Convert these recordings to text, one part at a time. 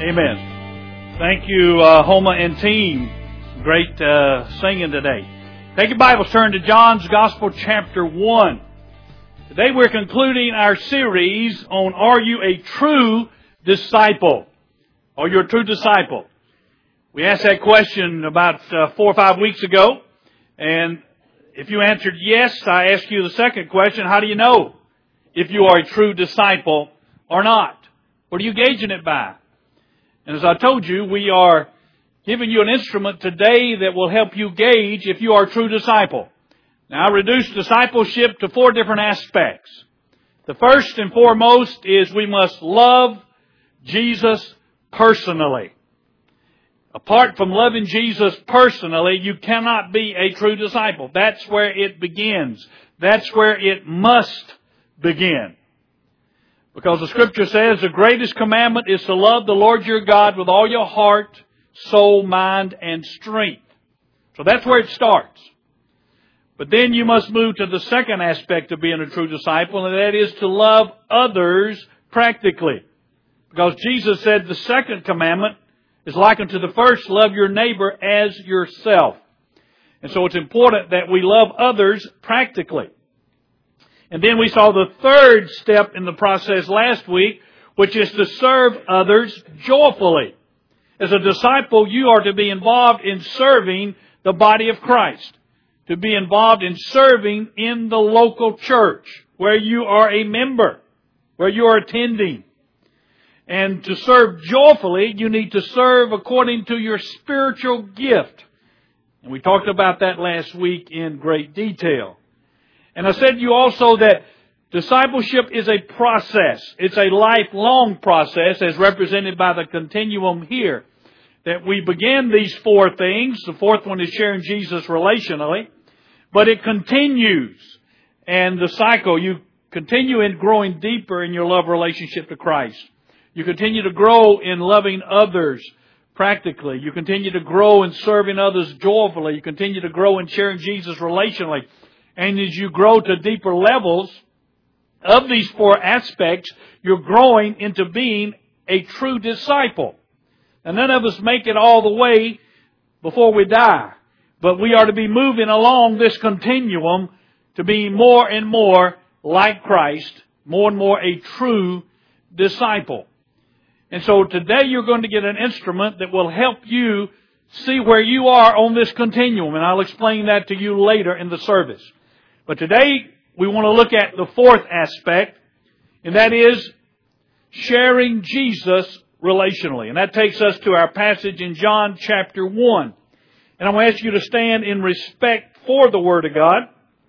Amen. Thank you, Homa and team. Great singing today. Take your Bibles, turn to John's Gospel, chapter 1. Today we're concluding our series on Are You a True Disciple? Are you a true disciple? We asked that question about 4 or 5 weeks ago. And if you answered yes, I ask you the second question. How do you know if you are a true disciple or not? What are you gauging it by? And as I told you, we are giving you an instrument today that will help you gauge if you are a true disciple. Now, I reduce discipleship to 4 different aspects. The first and foremost is we must love Jesus personally. Apart from loving Jesus personally, you cannot be a true disciple. That's where it begins. That's where it must begin. Because the Scripture says the greatest commandment is to love the Lord your God with all your heart, soul, mind, and strength. So that's where it starts. But then you must move to the second aspect of being a true disciple, and that is to love others practically. Because Jesus said the second commandment is likened to the first, love your neighbor as yourself. And so it's important that we love others practically. And then we saw the third step in the process last week, which is to serve others joyfully. As a disciple, you are to be involved in serving the body of Christ. To be involved in serving in the local church where you are a member, where you are attending. And to serve joyfully, you need to serve according to your spiritual gift. And we talked about that last week in great detail. And I said to you also that discipleship is a process. It's a lifelong process as represented by the continuum here. That we begin these 4 things. The fourth one is sharing Jesus relationally. But it continues. And the cycle, you continue in growing deeper in your love relationship to Christ. You continue to grow in loving others practically. You continue to grow in serving others joyfully. You continue to grow in sharing Jesus relationally. And as you grow to deeper levels of these 4 aspects, you're growing into being a true disciple. And none of us make it all the way before we die. But we are to be moving along this continuum to be more and more like Christ, more and more a true disciple. And so today you're going to get an instrument that will help you see where you are on this continuum. And I'll explain that to you later in the service. But today we want to look at the 4th aspect, and that is sharing Jesus relationally. And that takes us to our passage in John chapter 1. And I'm going to ask you to stand in respect for the Word of God.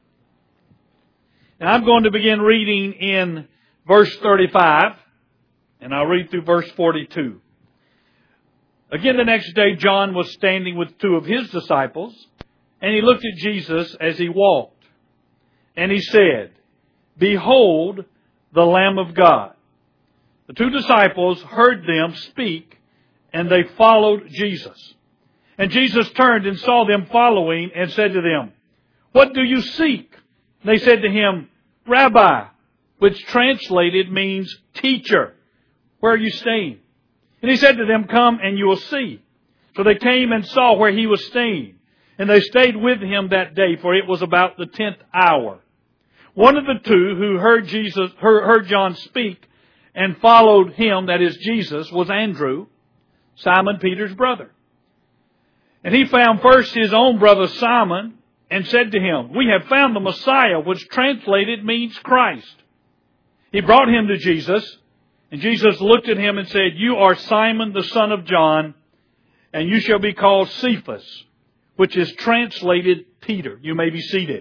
And I'm going to begin reading in verse 35, and I'll read through verse 42. Again, the next day, John was standing with 2 of his disciples, and he looked at Jesus as he walked. And he said, "Behold the Lamb of God." The 2 disciples heard them speak, and they followed Jesus. And Jesus turned and saw them following and said to them, "What do you seek?" And they said to him, "Rabbi," which translated means teacher. "Where are you staying?" And he said to them, "Come and you will see." So they came and saw where he was staying. And they stayed with him that day, for it was about the 10th hour. One of the 2 who heard John speak and followed him, that is Jesus, was Andrew, Simon Peter's brother. And he found first his own brother Simon and said to him, "We have found the Messiah," which translated means Christ. He brought him to Jesus, and Jesus looked at him and said, "You are Simon the son of John, and you shall be called Cephas," which is translated Peter. You may be seated.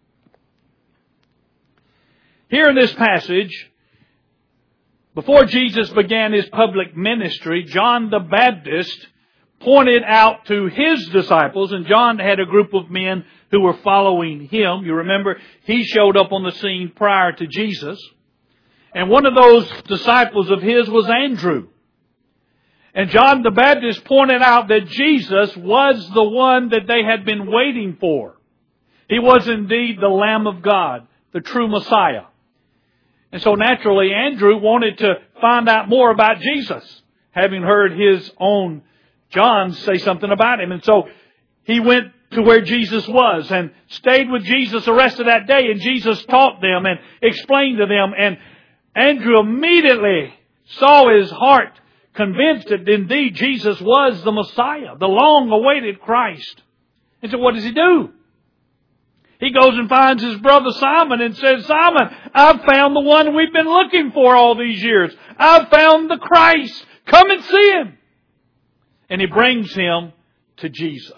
Here in this passage, before Jesus began his public ministry, John the Baptist pointed out to his disciples, and John had a group of men who were following him. You remember, he showed up on the scene prior to Jesus. And one of those disciples of his was Andrew. And John the Baptist pointed out that Jesus was the one that they had been waiting for. He was indeed the Lamb of God, the true Messiah. And so naturally, Andrew wanted to find out more about Jesus. having heard his own John say something about him. And so he went to where Jesus was and stayed with Jesus the rest of that day. And Jesus taught them and explained to them. And Andrew immediately saw his heart convinced that indeed Jesus was the Messiah, the long-awaited Christ. And so what does he do? He goes and finds his brother Simon and says, Simon, I've found the one we've been looking for all these years. I've found the Christ. Come and see him. And he brings him to Jesus.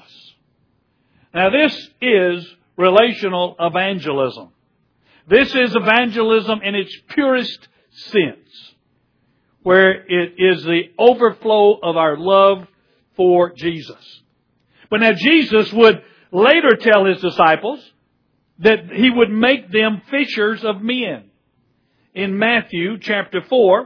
Now this is relational evangelism. This is evangelism in its purest sense, where it is the overflow of our love for Jesus. But now Jesus would later tell his disciples that he would make them fishers of men. In Matthew chapter 4,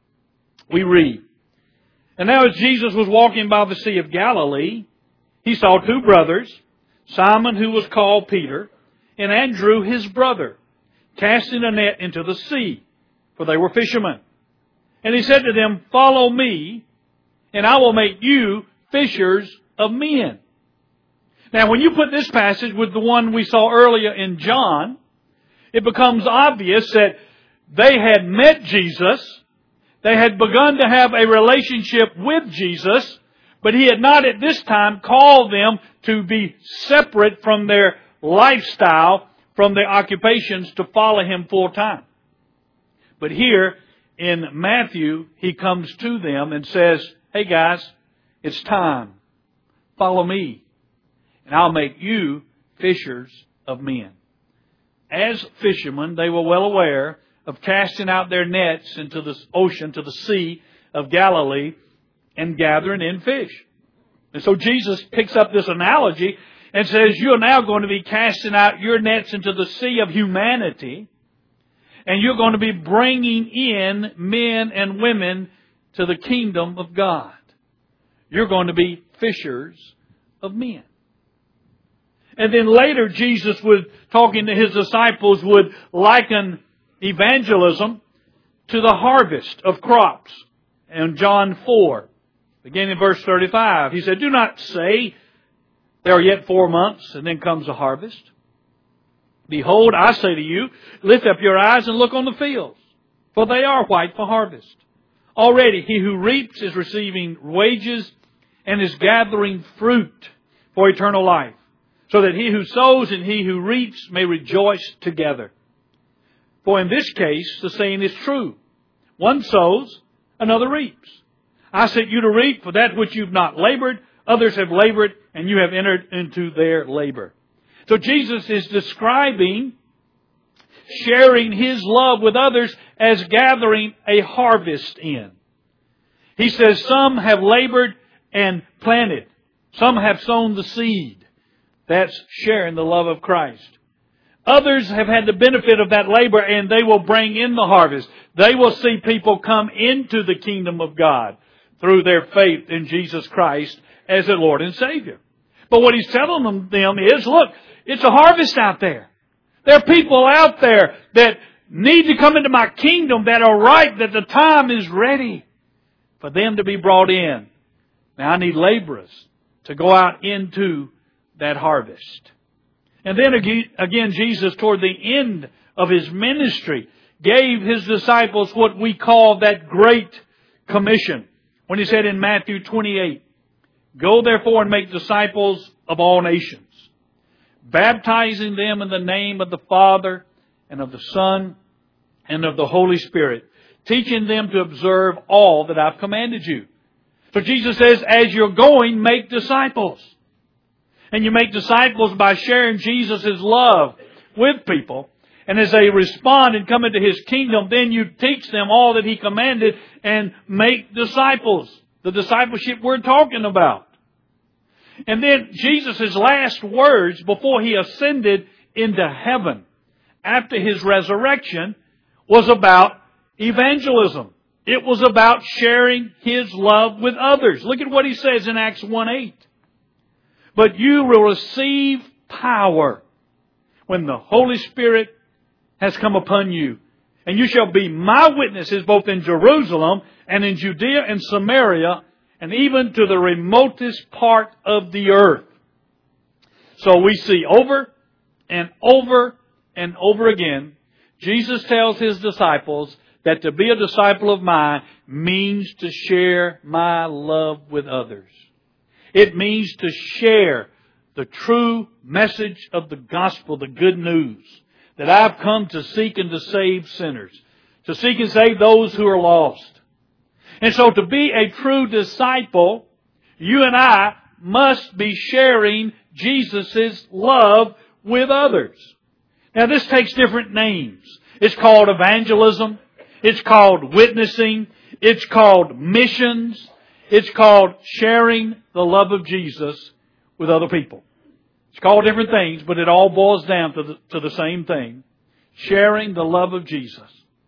we read, And now as Jesus was walking by the Sea of Galilee, he saw two brothers, Simon who was called Peter, and Andrew his brother, casting a net into the sea, for they were fishermen. And he said to them, Follow me, and I will make you fishers of men. Now, when you put this passage with the one we saw earlier in John, it becomes obvious that they had met Jesus, they had begun to have a relationship with Jesus, but He had not at this time called them to be separate from their lifestyle, from their occupations, to follow Him full time. But here in Matthew, He comes to them and says, Hey guys, it's time. Follow me. And I'll make you fishers of men. As fishermen, they were well aware of casting out their nets into the ocean, to the Sea of Galilee, and gathering in fish. And so Jesus picks up this analogy and says, you're now going to be casting out your nets into the sea of humanity, and you're going to be bringing in men and women to the kingdom of God. You're going to be fishers of men. And then later Jesus would, talking to His disciples, would liken evangelism to the harvest of crops. In John 4, beginning in verse 35, He said, Do not say, there are yet 4 months, and then comes the harvest. Behold, I say to you, lift up your eyes and look on the fields, for they are white for harvest. Already he who reaps is receiving wages and is gathering fruit for eternal life, so that he who sows and he who reaps may rejoice together. For in this case, the saying is true. One sows, another reaps. I sent you to reap for that which you've not labored. Others have labored, and you have entered into their labor. So Jesus is describing sharing His love with others as gathering a harvest in. He says some have labored and planted. Some have sown the seed. That's sharing the love of Christ. Others have had the benefit of that labor, and they will bring in the harvest. They will see people come into the kingdom of God through their faith in Jesus Christ as their Lord and Savior. But what He's telling them is, look, it's a harvest out there. There are people out there that need to come into my kingdom, that are ripe, that the time is ready for them to be brought in. Now I need laborers to go out into that harvest. And then again, Jesus, toward the end of His ministry, gave His disciples what we call that Great Commission. When He said in Matthew 28, Go therefore and make disciples of all nations, baptizing them in the name of the Father and of the Son and of the Holy Spirit, teaching them to observe all that I've commanded you. So Jesus says, as you're going, make disciples. And you make disciples by sharing Jesus' love with people. And as they respond and come into His kingdom, then you teach them all that He commanded and make disciples. The discipleship we're talking about. And then Jesus' last words before He ascended into heaven after His resurrection was about evangelism. It was about sharing His love with others. Look at what He says in Acts 1:8. But you will receive power when the Holy Spirit has come upon you. And you shall be my witnesses both in Jerusalem and in Judea and Samaria and even to the remotest part of the earth. So we see over and over and over again, Jesus tells His disciples that to be a disciple of mine means to share my love with others. It means to share the true message of the gospel, the good news, that I've come to seek and to save sinners, to seek and save those who are lost. And so to be a true disciple, you and I must be sharing Jesus' love with others. Now this takes different names. It's called evangelism. It's called witnessing. It's called missions. It's called sharing the love of Jesus with other people. It's called different things, but it all boils down to the same thing. Sharing the love of Jesus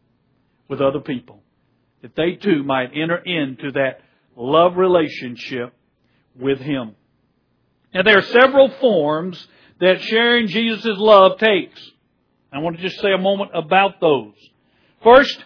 with other people. That they too might enter into that love relationship with Him. Now there are several forms that sharing Jesus' love takes. I want to just say a moment about those. First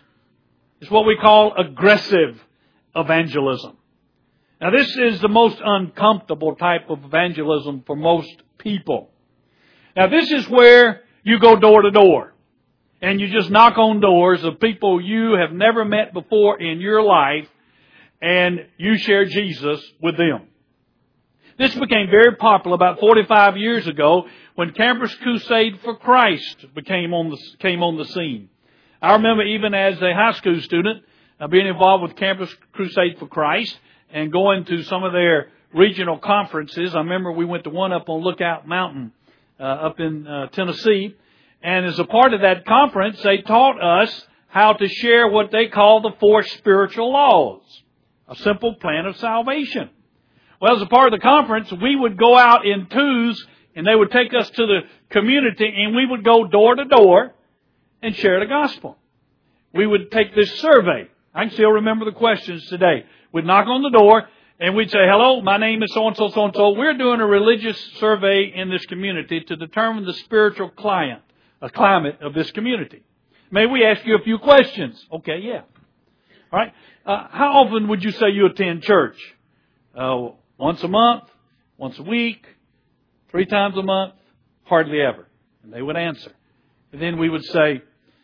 is what we call aggressive evangelism. Now this is the most uncomfortable type of evangelism for most people. Now this is where you go door to door. And you just knock on doors of people you have never met before in your life. And you share Jesus with them. This became very popular about 45 years ago when Campus Crusade for Christ came on the scene. I remember even as a high school student being involved with Campus Crusade for Christ and going to some of their regional conferences. I remember we went to one up on Lookout Mountain up in Tennessee. And as a part of that conference, they taught us how to share what they call the 4 spiritual laws. A simple plan of salvation. Well, as a part of the conference, we would go out in twos and they would take us to the community and we would go door to door and share the gospel. We would take this survey. I can still remember the questions today. We'd knock on the door and we'd say, hello, my name is so-and-so, so-and-so. We're doing a religious survey in this community to determine the spiritual climate of this community. May we ask you a few questions? Okay, yeah. All right. How often would you say you attend church? Once a month, once a week, 3 times a month, hardly ever. And they would answer. And then we would say,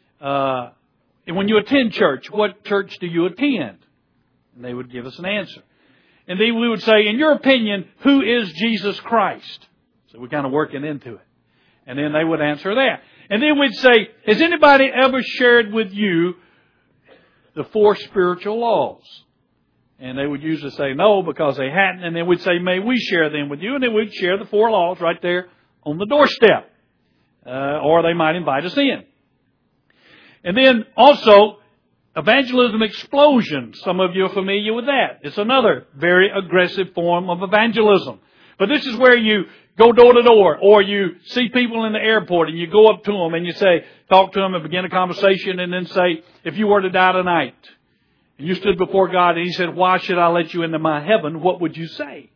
and when you attend church, what church do you attend? And they would give us an answer. And then we would say, in your opinion, who is Jesus Christ? So we're kind of working into it. And then they would answer that. And then we'd say, has anybody ever shared with you the 4 spiritual laws? And they would usually say no because they hadn't. And then we'd say, may we share them with you? And then we'd share the 4 laws right there on the doorstep. Or they might invite us in. And then also, evangelism explosion. Some of you are familiar with that. It's another very aggressive form of evangelism. But this is where you go door to door, or you see people in the airport and you go up to them and you say, talk to them and begin a conversation and then say, if you were to die tonight and you stood before God and He said, why should I let you into my heaven? What would you say?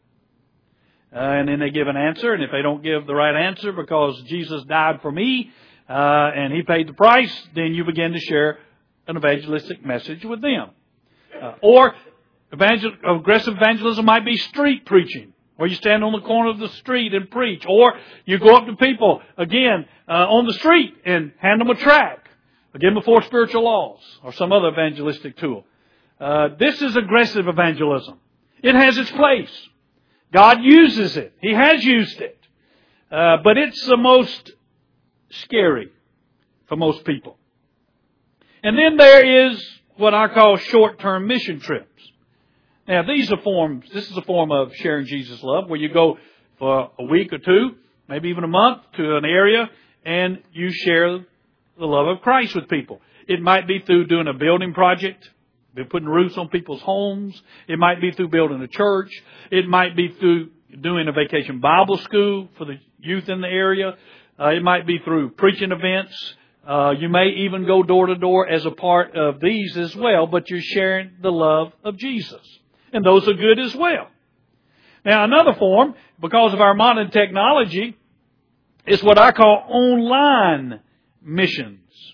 And then they give an answer, and if they don't give the right answer because Jesus died for me and He paid the price, then you begin to share an evangelistic message with them. Or aggressive evangelism might be street preaching, where you stand on the corner of the street and preach. Or you go up to people, again, on the street and hand them a tract. Again, before spiritual laws or some other evangelistic tool. This is aggressive evangelism. It has its place. God uses it. He has used it. But it's the most scary for most people. And then there is what I call short-term mission trips. Now, this is a form of sharing Jesus' love, where you go for a week or 2, maybe even a month, to an area, and you share the love of Christ with people. It might be through doing a building project, putting roofs on people's homes. It might be through building a church. It might be through doing a vacation Bible school for the youth in the area. It might be through preaching events. You may even go door to door as a part of these as well, but you're sharing the love of Jesus. And those are good as well. Now, another form, because of our modern technology, is what I call online missions.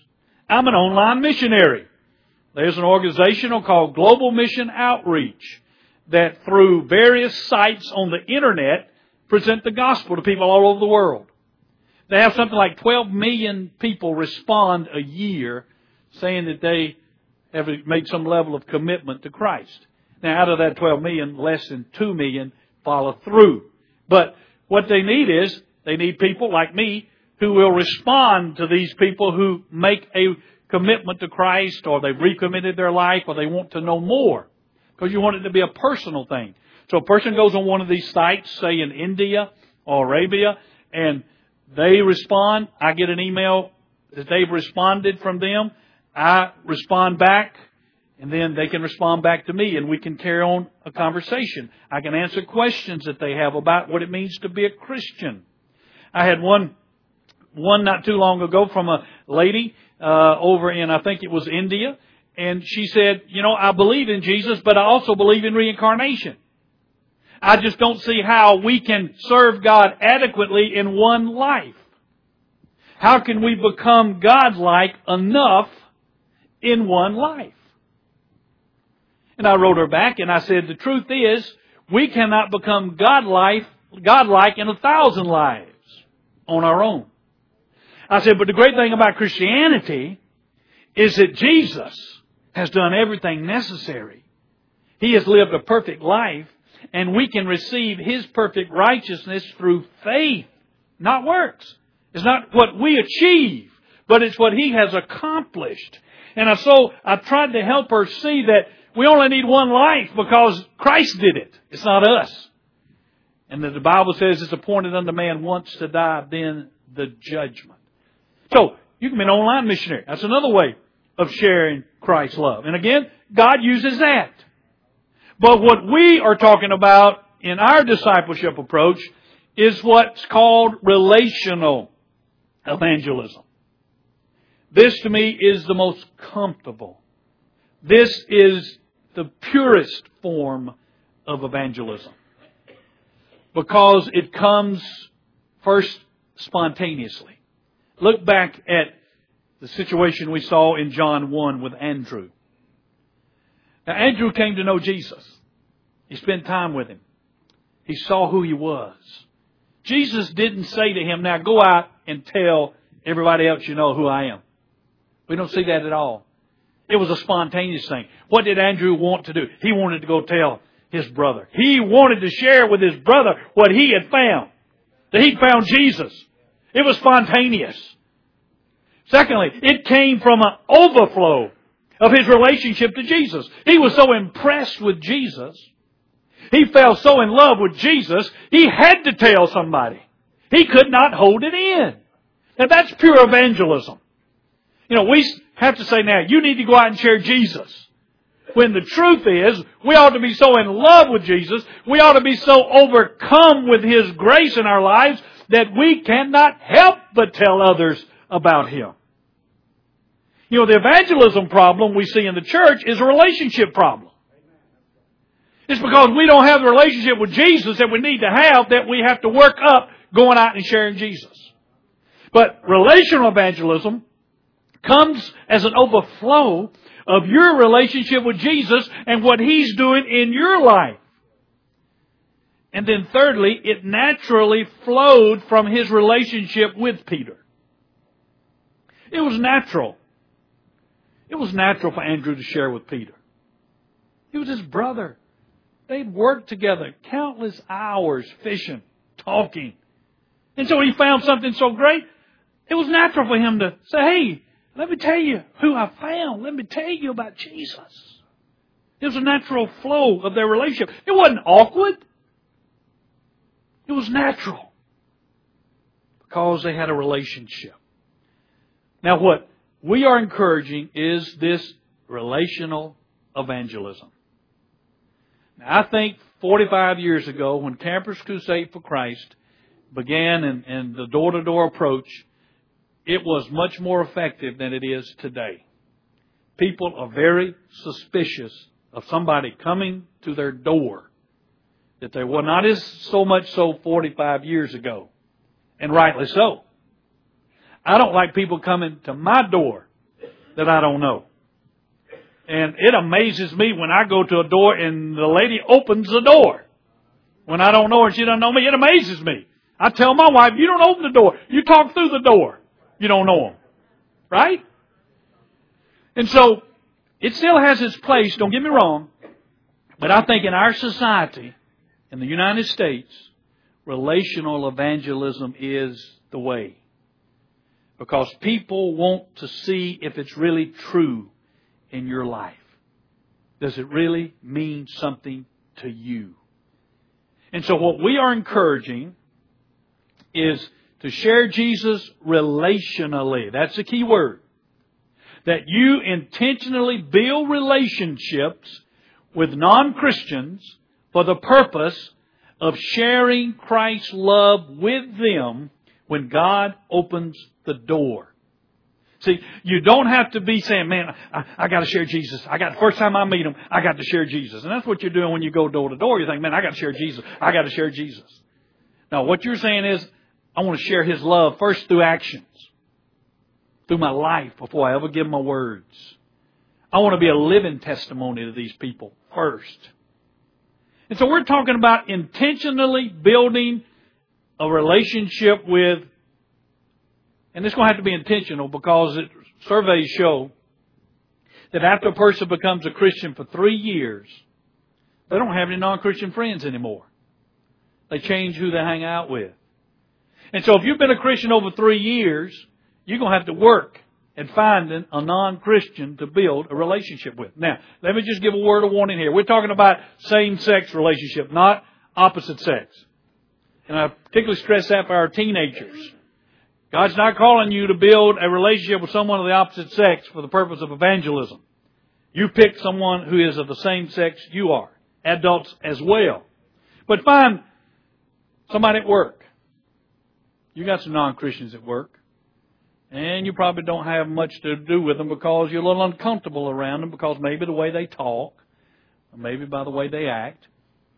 I'm an online missionary. There's an organization called Global Mission Outreach that through various sites on the internet present the gospel to people all over the world. They have something like 12 million people respond a year saying that they have made some level of commitment to Christ. Now, out of that 12 million, less than 2 million follow through. But what they need is, they need people like me who will respond to these people who make a commitment to Christ, or they've recommitted their life, or they want to know more. Because you want it to be a personal thing. So a person goes on one of these sites, say in India or Arabia, and they respond. I get an email that they've responded from them. I respond back, and then they can respond back to me, and we can carry on a conversation. I can answer questions that they have about what it means to be a Christian. I had one not too long ago from a lady over in, I think it was India, and she said, I believe in Jesus, but I also believe in reincarnation. I just don't see how we can serve God adequately in one life. How can we become God-like enough in one life? And I wrote her back and I said, the truth is, we cannot become godlike in 1,000 lives on our own. I said, but the great thing about Christianity is that Jesus has done everything necessary. He has lived a perfect life, and we can receive His perfect righteousness through faith, not works. It's not what we achieve, but it's what He has accomplished. And so I tried to help her see that we only need one life because Christ did it. It's not us. And that the Bible says it's appointed unto man once to die, then the judgment. So, you can be an online missionary. That's another way of sharing Christ's love. And again, God uses that. But what we are talking about in our discipleship approach is what's called relational evangelism. This to me is the most comfortable. This is the purest form of evangelism. Because it comes first spontaneously. Look back at the situation we saw in John 1 with Andrew. Now, Andrew came to know Jesus. He spent time with Him. He saw who He was. Jesus didn't say to him, now go out and tell everybody else you know who I am. We don't see that at all. It was a spontaneous thing. What did Andrew want to do? He wanted to go tell his brother. He wanted to share with his brother what he had found. That he found Jesus. It was spontaneous. Secondly, it came from an overflow of his relationship to Jesus. He was so impressed with Jesus. He fell so in love with Jesus, he had to tell somebody. He could not hold it in. Now that's pure evangelism. We have to say now, you need to go out and share Jesus. When the truth is, we ought to be so in love with Jesus, we ought to be so overcome with His grace in our lives that we cannot help but tell others about Him. The evangelism problem we see in the church is a relationship problem. It's because we don't have the relationship with Jesus that we need to have that we have to work up going out and sharing Jesus. But relational evangelism comes as an overflow of your relationship with Jesus and what He's doing in your life. And then thirdly, it naturally flowed from His relationship with Peter. It was natural. It was natural for Andrew to share with Peter. He was his brother. They'd worked together countless hours fishing, talking. And so he found something so great, it was natural for him to say, hey, let me tell you who I found. Let me tell you about Jesus. It was a natural flow of their relationship. It wasn't awkward. It was natural. Because they had a relationship. Now what we are encouraging is this relational evangelism. Now, I think 45 years ago when Campus Crusade for Christ began and the door-to-door approach, it was much more effective than it is today. People are very suspicious of somebody coming to their door that they were not as so much so 45 years ago. And rightly so. I don't like people coming to my door that I don't know. And it amazes me when I go to a door and the lady opens the door. When I don't know her and she doesn't know me, it amazes me. I tell my wife, you don't open the door. You talk through the door. You don't know them. Right? And so, it still has its place, don't get me wrong. But I think in our society, in the United States, relational evangelism is the way. Because people want to see if it's really true in your life. Does it really mean something to you? And so what we are encouraging is to share Jesus relationally. That's the key word. That you intentionally build relationships with non-Christians for the purpose of sharing Christ's love with them when God opens the door. See, you don't have to be saying, man, I got to share Jesus. The first time I meet him, I got to share Jesus. And that's what you're doing when you go door to door. You think, man, I got to share Jesus. I got to share Jesus. Now, what you're saying is, I want to share His love first through actions. Through my life before I ever give my words. I want to be a living testimony to these people first. And so we're talking about intentionally building a relationship with, and it's going to have to be intentional because surveys show that after a person becomes a Christian for 3 years, they don't have any non-Christian friends anymore. They change who they hang out with. And so if you've been a Christian over 3 years, you're going to have to work at finding a non-Christian to build a relationship with. Now, let me just give a word of warning here. We're talking about same-sex relationship, not opposite sex. And I particularly stress that for our teenagers. God's not calling you to build a relationship with someone of the opposite sex for the purpose of evangelism. You pick someone who is of the same sex you are. Adults as well. But find somebody at work. You got some non-Christians at work. And you probably don't have much to do with them because you're a little uncomfortable around them because maybe the way they talk, or maybe by the way they act.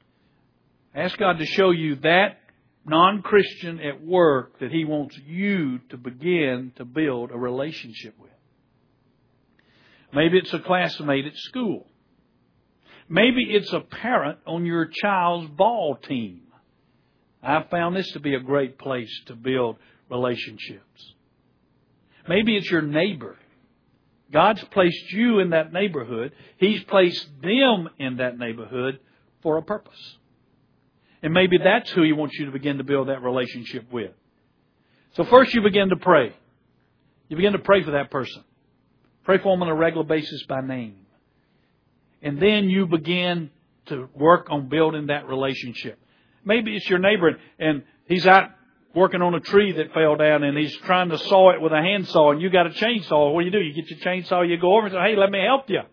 Ask God to show you that non-Christian at work that He wants you to begin to build a relationship with. Maybe it's a classmate at school. Maybe it's a parent on your child's ball team. I've found this to be a great place to build relationships. Maybe it's your neighbor. God's placed you in that neighborhood. He's placed them in that neighborhood for a purpose. And maybe that's who He wants you to begin to build that relationship with. So first you begin to pray. You begin to pray for that person. Pray for them on a regular basis by name. And then you begin to work on building that relationship. Maybe it's your neighbor and he's out working on a tree that fell down and he's trying to saw it with a handsaw and you got a chainsaw. What do? You get your chainsaw, you go over and say, hey, let me help you.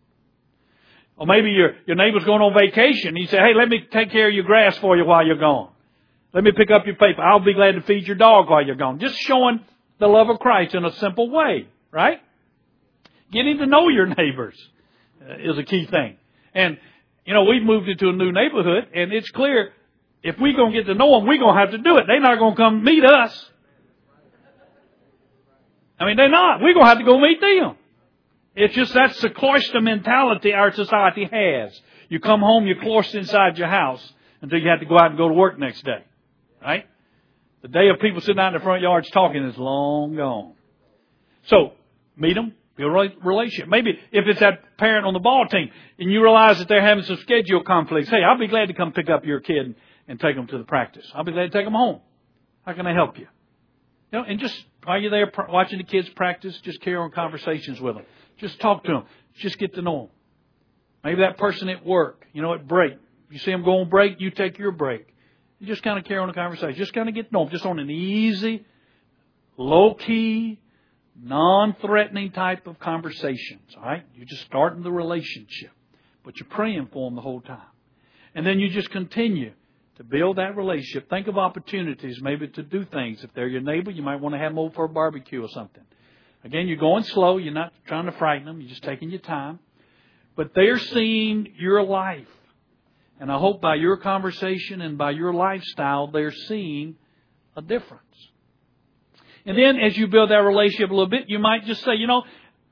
Or maybe your neighbor's going on vacation. He said, hey, let me take care of your grass for you while you're gone. Let me pick up your paper. I'll be glad to feed your dog while you're gone. Just showing the love of Christ in a simple way, right? Getting to know your neighbors is a key thing. And, we've moved into a new neighborhood and it's clear if we're going to get to know them, we're going to have to do it. They're not going to come meet us. They're not. We're going to have to go meet them. It's just that's the cloister mentality our society has. You come home, you're cloistered inside your house until you have to go out and go to work next day. Right? The day of people sitting out in the front yards talking is long gone. So, meet them, build a relationship. Maybe if it's that parent on the ball team and you realize that they're having some schedule conflicts, hey, I'll be glad to come pick up your kid and take them to the practice. I'll be glad to take them home. How can I help you? And just while you're there watching the kids practice, just carry on conversations with them. Just talk to them. Just get to know them. Maybe that person at work, at break. You see them go on break, you take your break. You just kind of carry on the conversation. Just kind of get to know them. Just on an easy, low-key, non-threatening type of conversations. All right? You're just starting the relationship. But you're praying for them the whole time. And then you just continue to build that relationship. Think of opportunities maybe to do things. If they're your neighbor, you might want to have them over for a barbecue or something. Again, you're going slow. You're not trying to frighten them. You're just taking your time. But they're seeing your life. And I hope by your conversation and by your lifestyle, they're seeing a difference. And then as you build that relationship a little bit, you might just say,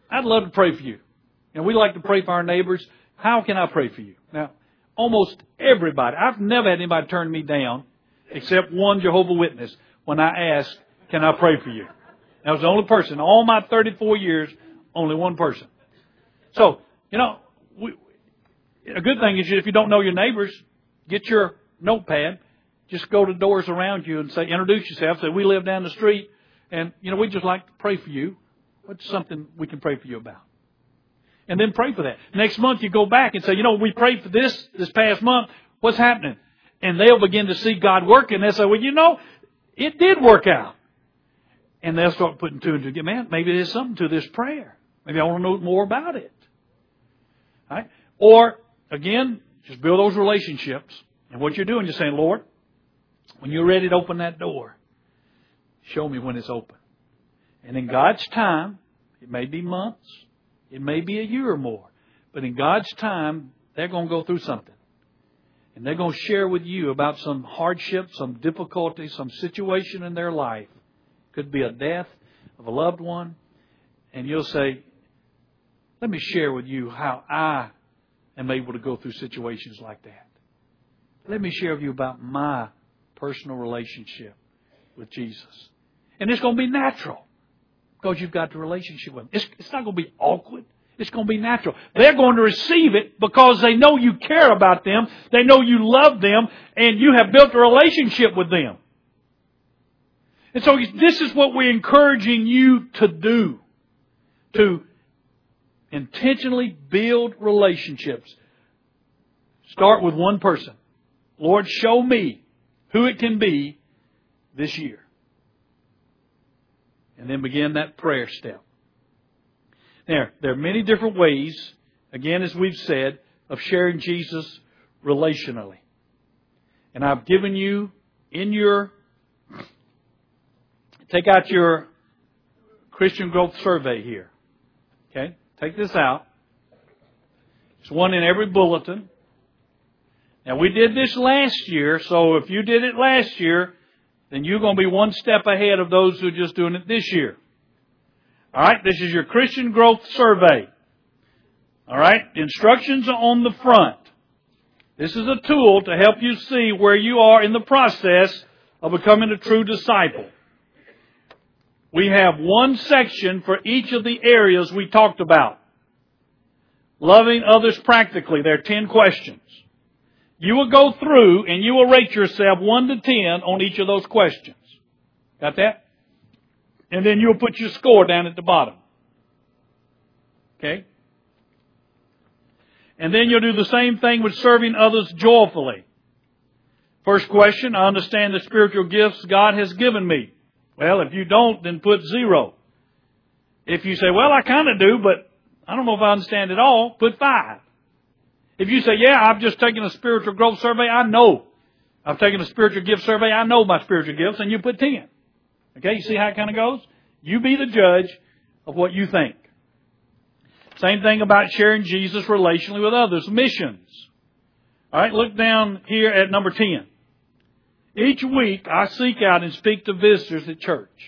I'd love to pray for you. And we like to pray for our neighbors. How can I pray for you? Now, almost everybody, I've never had anybody turn me down except one Jehovah's Witness when I asked, can I pray for you? That was the only person. All my 34 years, only one person. So, a good thing is if you don't know your neighbors, get your notepad. Just go to doors around you and say, introduce yourself. Say, we live down the street and, we'd just like to pray for you. What's something we can pray for you about? And then pray for that. Next month you go back and say, we prayed for this past month. What's happening? And they'll begin to see God working. They'll say, well, it did work out. And they'll start putting two and two together. Man, maybe there's something to this prayer. Maybe I want to know more about it. All right? Or, again, just build those relationships. And what you're doing, you're saying, Lord, when you're ready to open that door, show me when it's open. And in God's time, it may be months, it may be a year or more, but in God's time, they're going to go through something. And they're going to share with you about some hardship, some difficulty, some situation in their life. Could be a death of a loved one. And you'll say, let me share with you how I am able to go through situations like that. Let me share with you about my personal relationship with Jesus. And it's going to be natural because you've got the relationship with Him. It's not going to be awkward. It's going to be natural. They're going to receive it because they know you care about them. They know you love them and you have built a relationship with them. And so this is what we're encouraging you to do. To intentionally build relationships. Start with one person. Lord, show me who it can be this year. And then begin that prayer step. Now, there are many different ways, again, as we've said, of sharing Jesus relationally. And I've given you take out your Christian Growth Survey here. Okay? Take this out. There's one in every bulletin. Now, we did this last year, so if you did it last year, then you're going to be one step ahead of those who are just doing it this year. All right, this is your Christian Growth Survey. All right, the instructions are on the front. This is a tool to help you see where you are in the process of becoming a true disciple. We have one section for each of the areas we talked about. Loving others practically. There are 10 questions. You will go through and you will rate yourself 1 to 10 on each of those questions. Got that? And then you'll put your score down at the bottom. Okay? And then you'll do the same thing with serving others joyfully. First question, I understand the spiritual gifts God has given me. Well, if you don't, then put 0. If you say, well, I kind of do, but I don't know if I understand it all, put 5. If you say, yeah, I've just taken a spiritual growth survey, I know. I've taken a spiritual gift survey, I know my spiritual gifts, and you put 10. Okay, you see how it kind of goes? You be the judge of what you think. Same thing about sharing Jesus relationally with others. Missions. All right, look down here at number 10. Each week, I seek out and speak to visitors at church.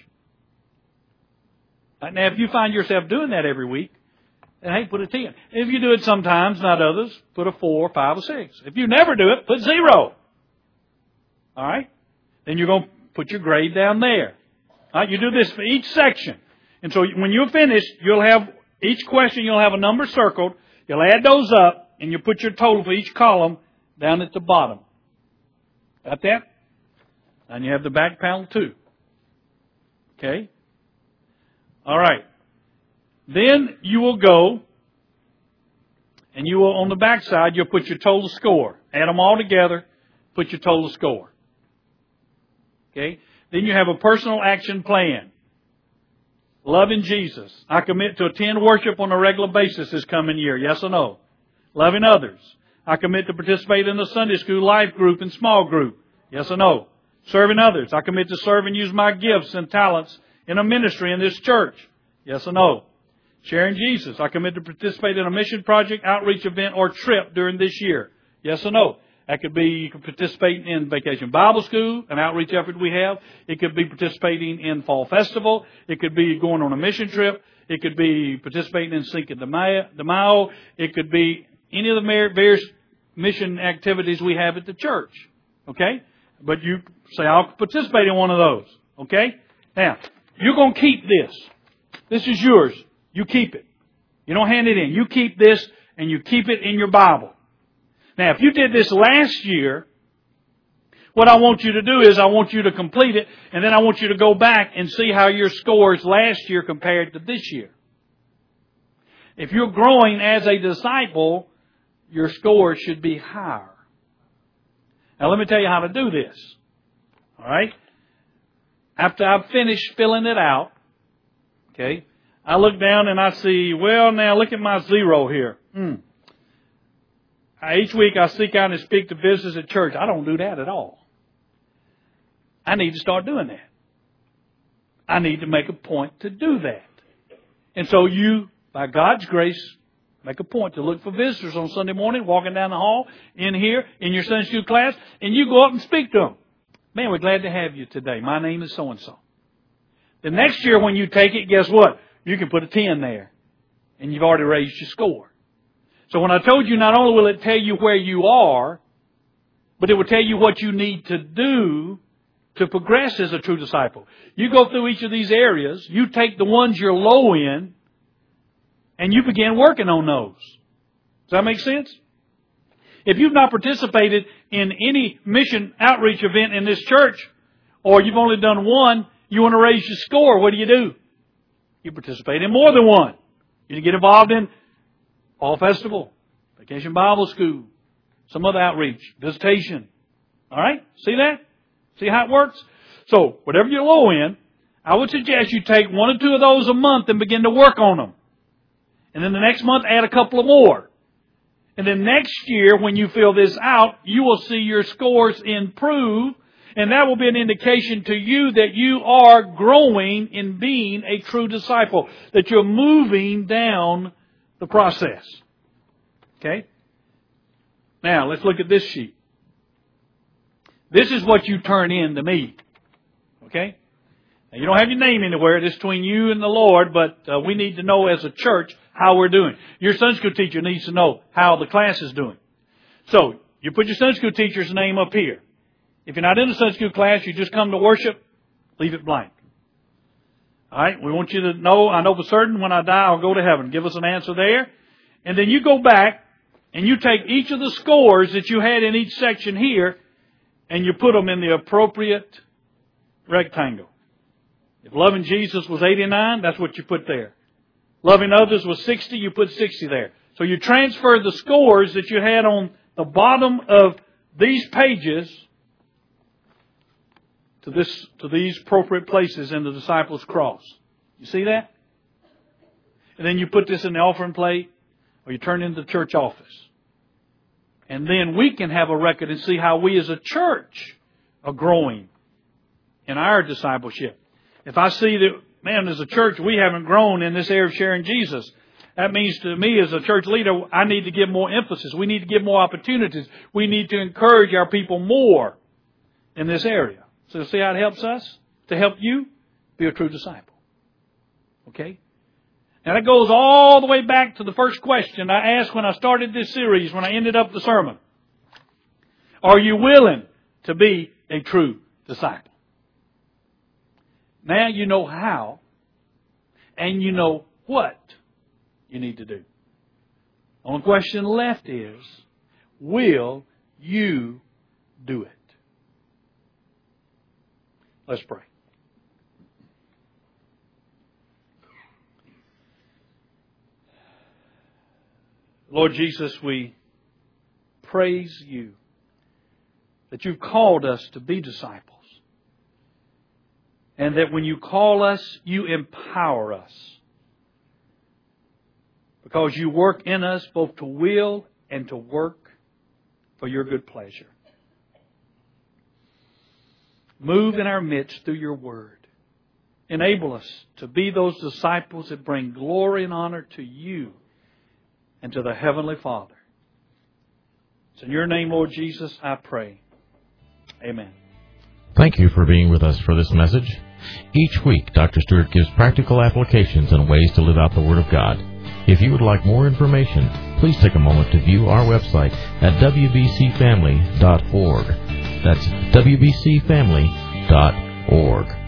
Now, if you find yourself doing that every week, then hey, put a 10. If you do it sometimes, not others, put a 4, 5, or 6. If you never do it, put 0. All right? Then you're going to put your grade down there. All right? You do this for each section. And so when you're finished, you'll have each question, you'll have a number circled. You'll add those up, and you put your total for each column down at the bottom. Got that? And you have the back panel too. Okay? All right. Then you will go, and you will, on the back side, you'll put your total score. Add them all together, put your total score. Okay? Then you have a personal action plan. Loving Jesus. I commit to attend worship on a regular basis this coming year. Yes or no? Loving others. I commit to participate in the Sunday school life group and small group. Yes or no? Serving others. I commit to serve and use my gifts and talents in a ministry in this church. Yes or no? Sharing Jesus. I commit to participate in a mission project, outreach event, or trip during this year. Yes or no? That could be you could participate in Vacation Bible School, an outreach effort we have. It could be participating in Fall Festival. It could be going on a mission trip. It could be participating in Cinco de Mayo. It could be any of the various mission activities we have at the church. Okay? But you say, I'll participate in one of those. Okay? Now, you're going to keep this. This is yours. You keep it. You don't hand it in. You keep this and you keep it in your Bible. Now, if you did this last year, what I want you to do is I want you to complete it, and then I want you to go back and see how your scores last year compared to this year. If you're growing as a disciple, your scores should be higher. Now, let me tell you how to do this. All right? After I've finished filling it out, okay, I look down and I see, well, now look at my 0 here. Each week I seek out and speak to visitors at church. I don't do that at all. I need to start doing that. I need to make a point to do that. And so you, by God's grace, make a point to look for visitors on Sunday morning, walking down the hall, in here, in your Sunday school class, and you go up and speak to them. Man, we're glad to have you today. My name is so-and-so. The next year when you take it, guess what? You can put a 10 there. And you've already raised your score. So when I told you, not only will it tell you where you are, but it will tell you what you need to do to progress as a true disciple. You go through each of these areas, you take the ones you're low in, and you begin working on those. Does that make sense? If you've not participated in any mission outreach event in this church, or you've only done one, you want to raise your score, what do? You participate in more than one. You get involved in Fall Festival, Vacation Bible School, some other outreach, visitation. All right? See that? See how it works? So, whatever you're low in, I would suggest you take 1 or 2 of those a month and begin to work on them. And then the next month, add a couple of more. And then next year, when you fill this out, you will see your scores improve. And that will be an indication to you that you are growing in being a true disciple. That you're moving down the process. Okay? Now, let's look at this sheet. This is what you turn in to me. Okay? Now, you don't have your name anywhere. It's between you and the Lord, but we need to know as a church how we're doing. Your Sunday school teacher needs to know how the class is doing. So, you put your Sunday school teacher's name up here. If you're not in a Sunday school class, you just come to worship, leave it blank. All right? We want you to know, I know for certain when I die, I'll go to heaven. Give us an answer there. And then you go back and you take each of the scores that you had in each section here and you put them in the appropriate rectangle. If loving Jesus was 89, that's what you put there. Loving others was 60, you put 60 there. So you transfer the scores that you had on the bottom of these pages to these appropriate places in the disciples' cross. You see that? And then you put this in the offering plate, or you turn it into the church office. And then we can have a record and see how we as a church are growing in our discipleship. If I see that, man, as a church, we haven't grown in this area of sharing Jesus, that means to me as a church leader, I need to give more emphasis. We need to give more opportunities. We need to encourage our people more in this area. So see how it helps us? To help you be a true disciple. Okay? Now that goes all the way back to the first question I asked when I started this series, when I ended up the sermon. Are you willing to be a true disciple? Now you know how, and you know what you need to do. The only question left is, will you do it? Let's pray. Lord Jesus, we praise you that you've called us to be disciples. And that when you call us, you empower us. Because you work in us both to will and to work for your good pleasure. Move in our midst through your word. Enable us to be those disciples that bring glory and honor to you and to the Heavenly Father. It's in your name, Lord Jesus, I pray. Amen. Thank you for being with us for this message. Each week, Dr. Stewart gives practical applications and ways to live out the Word of God. If you would like more information, please take a moment to view our website at wbcfamily.org. That's wbcfamily.org.